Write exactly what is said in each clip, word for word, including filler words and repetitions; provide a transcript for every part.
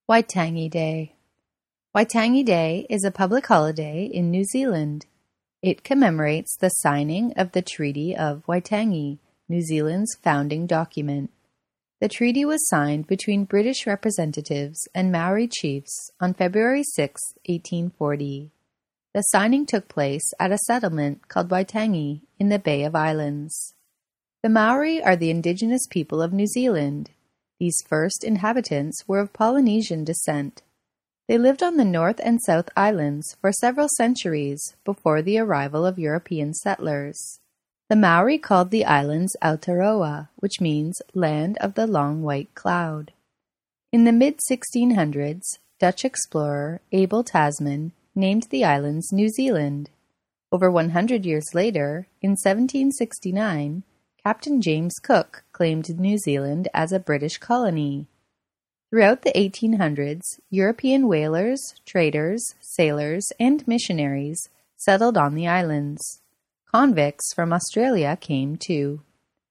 Waitangi Day. Waitangi Day is a public holiday in New Zealand. It commemorates the signing of the Treaty of Waitangi, New Zealand's founding document. The treaty was signed between British representatives and Maori chiefs on February sixth, eighteen forty. The signing took place at a settlement called Waitangi in the Bay of Islands. The Maori are the indigenous people of New Zealand. These first inhabitants were of Polynesian descent. They lived on the North and South Islands for several centuries before the arrival of European settlers. The Maori called the islands Aotearoa, which means land of the long white cloud. In the mid sixteen hundreds, Dutch explorer Abel Tasman named the islands New Zealand. Over one hundred years later, in seventeen sixty-nine, Captain James Cook claimed New Zealand as a British colony. Throughout the eighteen hundreds, European whalers, traders, sailors, and missionaries settled on the islands. Convicts from Australia came too.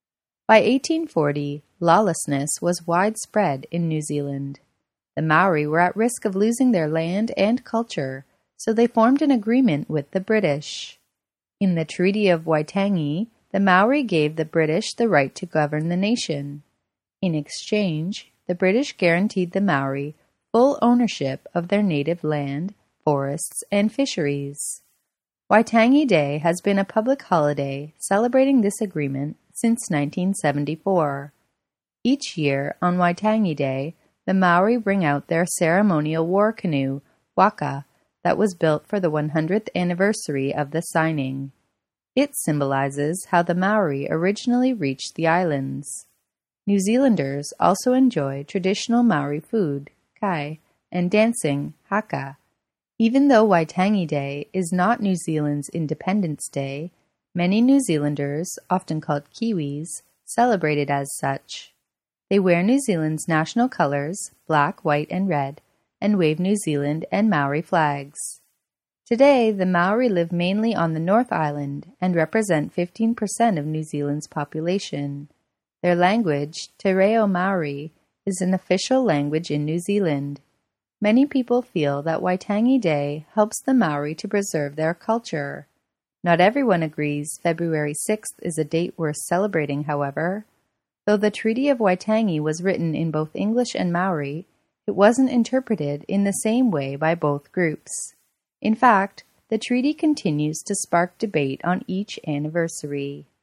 By eighteen forty, lawlessness was widespread in New Zealand. The Maori were at risk of losing their land and culture, so they formed an agreement with the British. In the Treaty of Waitangi, the Maori gave the British the right to govern the nation. In exchange, the British guaranteed the Maori full ownership of their native land, forests, and fisheries. Waitangi Day has been a public holiday celebrating this agreement since nineteen seventy-four. Each year, on Waitangi Day, the Maori bring out their ceremonial war canoe, waka, that was built for the one hundredth anniversary of the signing. It symbolizes how the Maori originally reached the islands. New Zealanders also enjoy traditional Maori food, kai, and dancing, haka. Even though Waitangi Day is not New Zealand's Independence Day, many New Zealanders, often called Kiwis, celebrate it as such. They wear New Zealand's national colors, black, white, and red, and wave New Zealand and Maori flags. Today, the Maori live mainly on the North Island and represent fifteen percent of New Zealand's population. Their language, Te Reo Maori, is an official language in New Zealand. Many people feel that Waitangi Day helps the Maori to preserve their culture. Not everyone agrees February sixth is a date worth celebrating, however. Though the Treaty of Waitangi was written in both English and Maori, it wasn't interpreted in the same way by both groups. In fact, the treaty continues to spark debate on each anniversary.